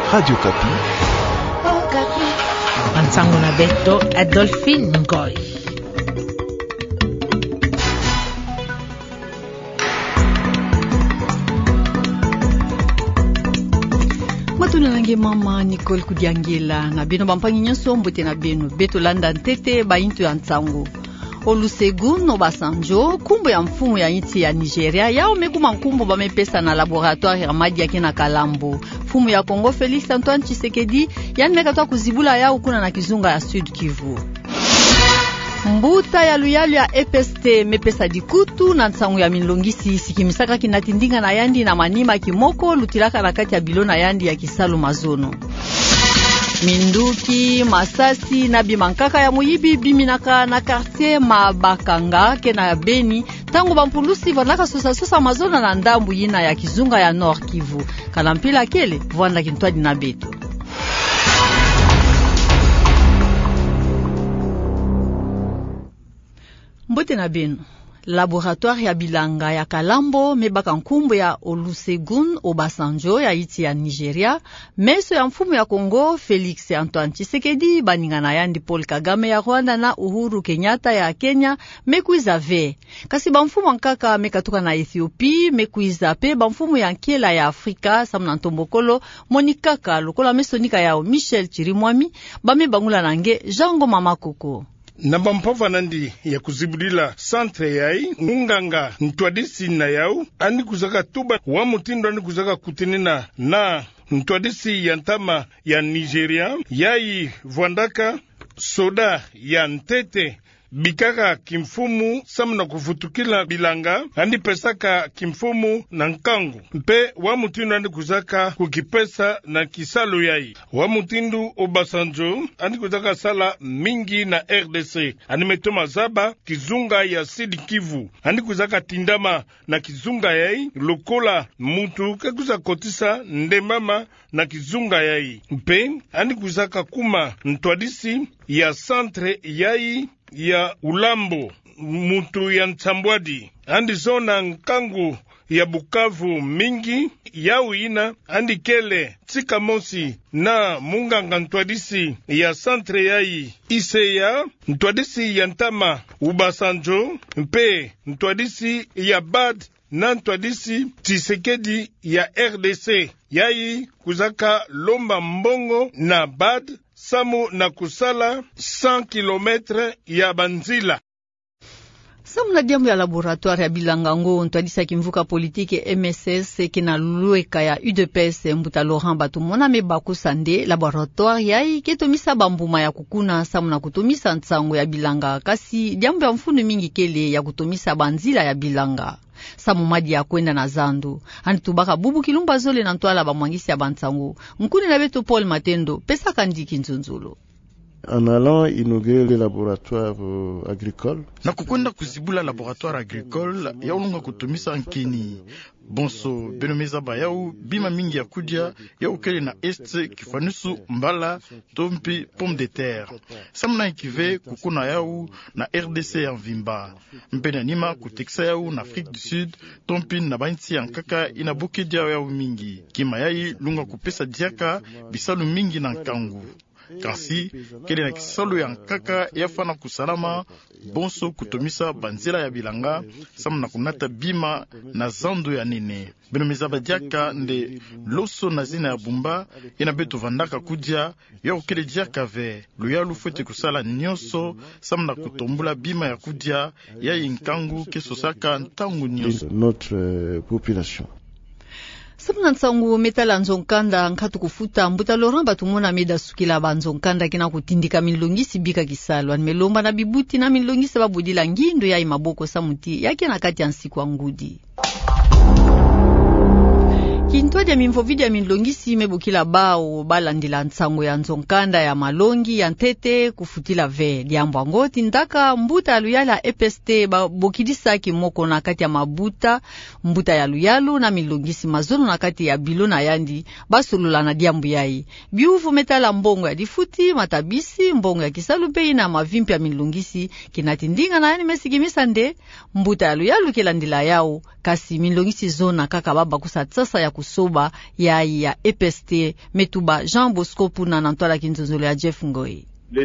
Radio Kapi. Oh, Kapi. Antsango na beto Adolphine Ngoy. Matuna nange mama Nicole Kudiangela na bino bampangi nyonso mbote na bino beto landa ntete baintu ya Ntsango. Olusegun Obasanjo kumbu ya mfumu ya nchi ya Nigeria yao mekuma nkumbu bamepesa na laboratoire ya Madi yake na Kalambo. Mfumu ya Kongo Felix Antoine Tshisekedi yani mekatwa kuzibula yao kuna na Kizunga ya Sud Kivu. Mbuta ya luyalu ya EPST mepesa dikutu na Ntsango ya Milongisi sikimisaka kinatindinga na yandi na manima kimoko lutilaka na kati ya bilona yandi ya Kisalu Mazono. Minduki, Masasi na bimankaka ya muyibi biminaka na quartier Mabakanga kena Beni tangu bampulusi vanaka sosa Mazona na ndambu yina ya Kizunga ya Nord Kivu. Kalampila kele vwanda kintwadi na beto. Mbote na beno. Laboratoire ya bilanga ya Kalambo mebaka nkumbu ya Olusegun Obasanjo ya iti ya Nigeria, meso ya mfumu ya Kongo Felix Antoine Tshisekedi baninga na yandi Paul Kagame ya Rwanda na Uhuru Kenyatta ya Kenya mekuiza ve. Kasi bamfumu nkaka mekatuka na Ethiopia mekuiza pe bamfumu ya nkela ya Afrika samna ntombokolo Monikaka lokola mesonika yao Michel Chirimwami bame bangula nange Jango Mama Koko. Na bampova nandi ya kuzibudila centre yai nganga ntwadisi na yau ani kuzaka tuba wa mutindo ani kuzaka kutenena na ntwadisi ya ntama ya Nigeria yai vwandaka soda ya ntete bikaka kimfumu samna kufutukila bilanga andi pesaka kimfumu na nkangu mpe wa mutindo andi kuzaka kukipesa na Kisalu yai wa mutindu Obasanjo andi kuzaka sala mingi na RDC andi metoma zaba Kizunga ya Sud Kivu andi kuzaka tindama na Kizunga yai lokola mutu kekuza kotisa ndemama na Kizunga yai mpe andi kuzaka kuma ntwadisi ya centre yai ya Ulambo mutu ya Ntambwadi andi zona nkangu ya Bukavu mingi yau ina andi kele tika mosi na munganga ntwadisi ya centre yai Iseya ntwadisi ya ntama Ubasanjo mpe ntwadisi ya Bad na ntwadisi Tshisekedi ya RDC yai kuzaka lomba mbongo na Bad samu na kusala 100 kilometre ya banzila. Samu na diambu ya laboratoire ya bilangango ntwadisa kimvuka politike MSS kina lueka ya UDPS mbuta Laurent Batumona mebako sande laboratoire yai ketomisa bambuma ya kukuna samu na kutumisa Ntsango ya bilanga kasi diambu ya mfunu mingi kele ya kutumisa banzila ya bilanga. Samu Madi ya kwenda na Zandu ani tubaka bubu kilumba zole na ntwala bamwangisi ya Bantsango nkuni na beto Paul Matendo pesa kandiki nzunzulo. En allant inaugurer le laboratoire agricole na kukwenda kuzibula laboratoire agricole ya ulunga kutumisa nkini bonso benomeza bayau bima mingi ya kudia ya ukele na este kifanusu mbala tompi pomme de terre samna ikive kukuna yau na RDC ya Mvimba mpena nima kuteksa yau na Afrique du Sud tompi na bainti ya nkaka inabuke dia yau mingi kima yai lunga kupesa diaka bisalu mingi na nkangu kasi kele na Kisalu ya nkaka yafana kusalama bonso kutomisa banzela ya bilanga samu na kunata bima na Zando ya nene benomeza badiaka nde loso na zina ya Bumba ina beto vandaka kudia ya ukele diaka ve luyalu fwete kusala nyonso samu na kutombula bima ya kudia ya inkangu kesosaka ntangu nyonso notre population. Sabuna Ntsango metala nzonkanda nkatu kufuta mbuta Laurent Batumona meda sukila banzonkanda kina kutindika milongisi bika Kisalu melomba na bibuti na milongisi babudila ngindo ya imaboko samuti yake na kati ya nsiku ngudi. Kintwadi ya mimfovidi ya milongisi mebukila bao balandila Ntsango ya nzonkanda ya malongi ya ntete kufutila ve diambo ngoti ndaka mbuta ya luyala EPST bokidisa kimoko na kati ya mabuta mbuta ya luyalu na milongisi mazono na kati ya bilona yandi basulula na diambu yai biuvu metala mbongo ya difuti matabisi mbongo ya Kisalu pe na mavimpi ya milongisi kinatindinga na yani mesigimisa nde mbuta ya luyalu kilandila yao kasi milongisi zona kaka baba kusatsasa ya kusoba ya EPST Metuba Jean Bosco Puna na Ntwala Kinzonzolo ya Jeff Ngoi.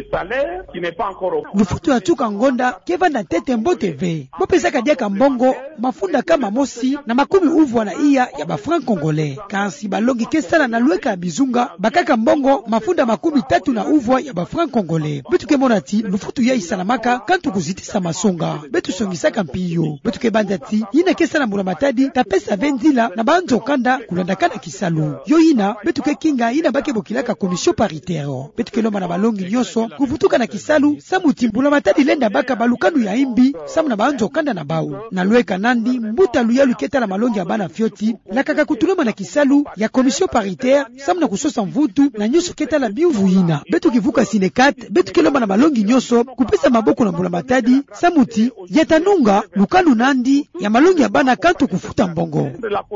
Lufutu ya tuka ngonda keva na tete mbote ve bopesa kadiaka mbongo mafunda kama mosi na makumi uvwa na iya ya ba franc congolais kansi balongi kesala na lueka ya bizunga bakaka mbongo mafunda makumi tatu na uvwa ya ba franc congolais betu ke monati lufutu ya isalamaka kantu kuzitisa masonga betu songisaka mpiyo betu ke bandati yina kesala mbula matadi tapesa vendila na banzo kanda kulandakana kisalu yo yina betu ke kinga yina bake bokilaka commission paritaire betu ke loma na balongi nyoso kuvutuka na kisalu samuti mbula matadi lenda baka balukanu ya imbi samu na banzo kanda na bau na lueka nandi mbuta luyalu keta na malongi ya bana fioti la kaka kutuloma na kisalu ya commission paritaire samu na kusosa mvutu na nyoso keta la biuvu yina betu kivuka sinekat betu keloma na malongi nyoso kupesa maboko na mbula matadi samuti yatanunga lukalu nandi ya malongi ya bana kantu kufuta mbongo.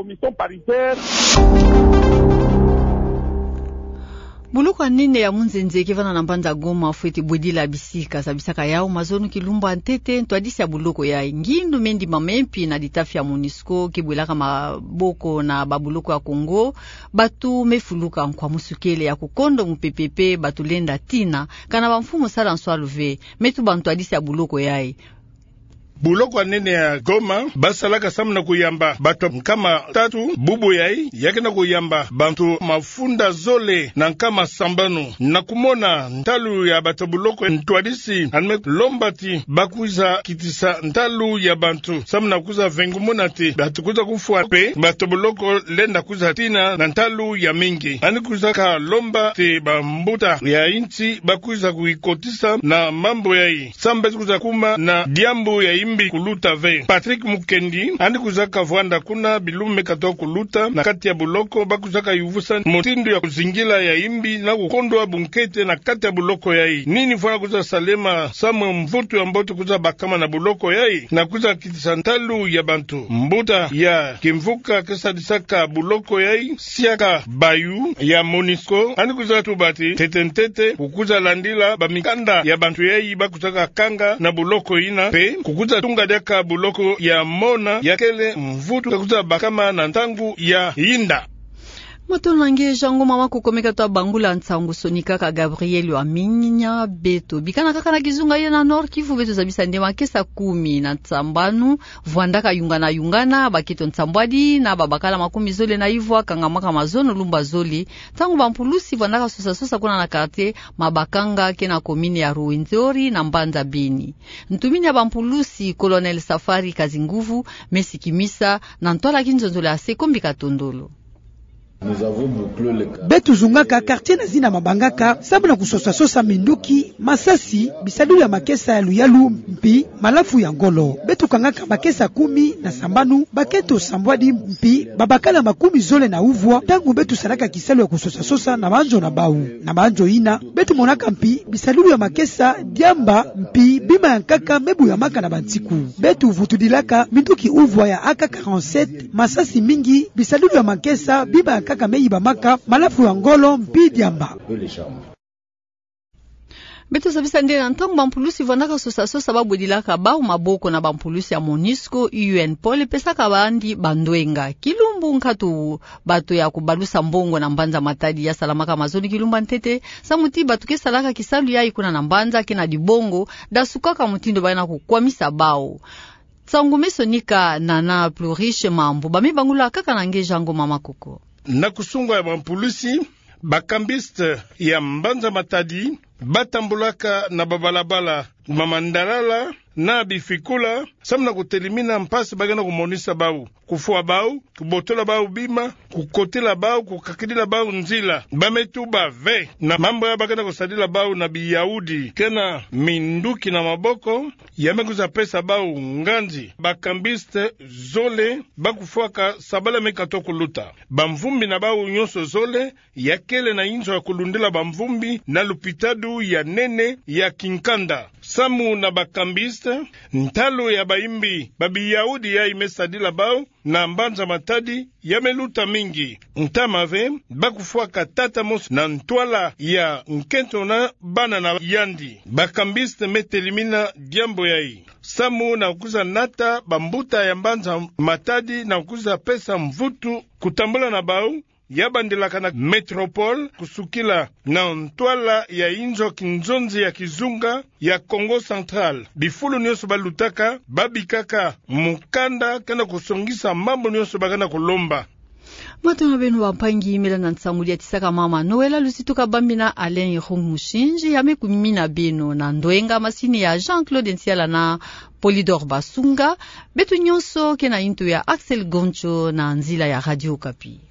Buluko nene ya munzenze kivana na mbanza Goma fueti bodila bisika sabisaka yao mazonu kilumba ntete ntwadisi ya buluko ya ngindu mendi mamempi na ditafi ya MONUSCO kibwelaka maboko na babuluko ya Kongo batu mefuluka kwa musukele ya kukondo mupepepe batu lenda tina kana bamfumu sala nswaluve metu bantwadisi ya buluko yai. Buloko nene ya Goma basalaka samna kuyamba bato nkama tatu bubu yai yake na kuyamba bantu mafunda zole na nkama sambanu na kumona ntalu ya bato buloko ntwadisi anme lombati bakuza kitisa ntalu ya bantu samna kuza vengumonati bato kuza kufua pe bato buloko lenda kuza tina na ntalu ya mingi ani kuza ka lomba te bambuta ya inchi bakuza kuikotisa na mambo yai sambe kuza kuma na diambu ya imbi kuluta ve Patrick Mukendi andi kuzaka vwanda kuna bilume kato kuluta na kati ya buloko bakuzaka yuvusa motindo ya kuzingila ya imbi na kukondwa bunkete na kati ya buloko yai nini vwana kuza salema samwe mvutu ya mboto kuza bakama na buloko yai na kuza kitisantalu ya bantu mbuta ya kimvuka kesa disaka buloko yai siaka bayu ya MONUSCO andi kuza tubati tetentete kukuza landila bamikanda ya bantu yai bakuzaka kanga na buloko ina pe kukuza tunga deka buloko ya mona ya kele mvutu kukuza bakama na ntangu ya yinda. Matolonge jango mama kukomeka to bangula ntsangu sonika ka Gabriel wa minya beto bikana kaka na kizunga ye na Nord Kivu beto zabisa ndema kesa 10 na tsambanu vwandaka yungana bakito ntsambwadi na babakala makumi zole na ivwa kangamaka mazono lumba zoli tangu bampulusi vwandaka sosa kuna na karte mabakanga kena komine ya Ruwenzori na Mbanza Beni ntumini ya bampulusi Colonel Safari Kazinguvu Mesikimisa na Ntwala Kinzonzolo ya Sekombi Katondolo. Betu zungaka quartier na zina mabangaka sabu na kusosa minduki masasi bisadulu ya makesa ya luyalu mpi malafu ya ngolo betu kangaka makesa 10 na sambanu baketo sambwadi mpi babakala makumi zole na uvwa tangu betu salaka kisalu ya kusosa na banjo na bau na banjo ina betu monaka mpi bisadulu ya makesa diamba mpi bima ya nkaka mebu ya maka na bantiku betu vutudilaka minduki uvwa ya AK-47 masasi mingi bisadulu ya makesa bima ya kaka meiba maka malafu ya ngolo mpi diamba. Beto sabisa ndena ntangu bampulusi vwandaka sosa babudilaka bau maboko na bampulusi ya MONUSCO UN pole pesaka bandi bandwenga kilumbu nkatu bato ya kubalusa mbongo na Mbanza Matadi ya salamaka mazoni kilumba ntete samuti batu kesalaka kisalu ya ikuna na Mbanza kena dibongo dasukaka mutindo bayana kukwamisa bao tsangu mesonika nana plurish mambu bame bangula kaka nange jango mama koko na kusungwa ya bampulusi bakambiste ya Mbanza Matadi batambulaka na babalabala mamandalala na bifikula samna kutelimina mpasi bagana kumonisa bau kufua bau kubotola bau bima kukotela bau kukakidila bau nzila bametuba ve na mambo ya bagana kusadila bau na biyahudi kena minduki na maboko yamekuza pesa bau nganzi bakambiste zole bakufuaka sabala mekato kuluta bamvumbi na bau nyonso zole yakele na inzo ya kulundila bamvumbi na lupitadu ya nene ya kinkanda samu na bakambiste bakambiste ntalo ya baimbi babiyahudi ya imesadila bao na mbanza matadi ya meluta mingi ntamave bakufuaka tata mosi na ntwala ya nkento na bana na yandi bakambiste metelimina diambo yai samu na kuza nata bambuta ya mbanza matadi na kuza pesa mvutu kutambula na bao yabandelaka na metropole kusukila na ntwala ya inzo kinzonzi ya kizunga ya Congo Central. Bifulu nyonso balutaka babikaka mukanda kana kusongisa mambo nyonso bakana kulomba. Matona benu wampangi imela na ntsamuli ya tisaka mama Noela lusituka bambina Alain Yehong Mushinji yame kumimina beno na ndoenga masini ya Jean-Claude Ntiala na Polydor Basunga betu nyonso kena intu ya Axel Goncho na nzila ya Radio Okapi.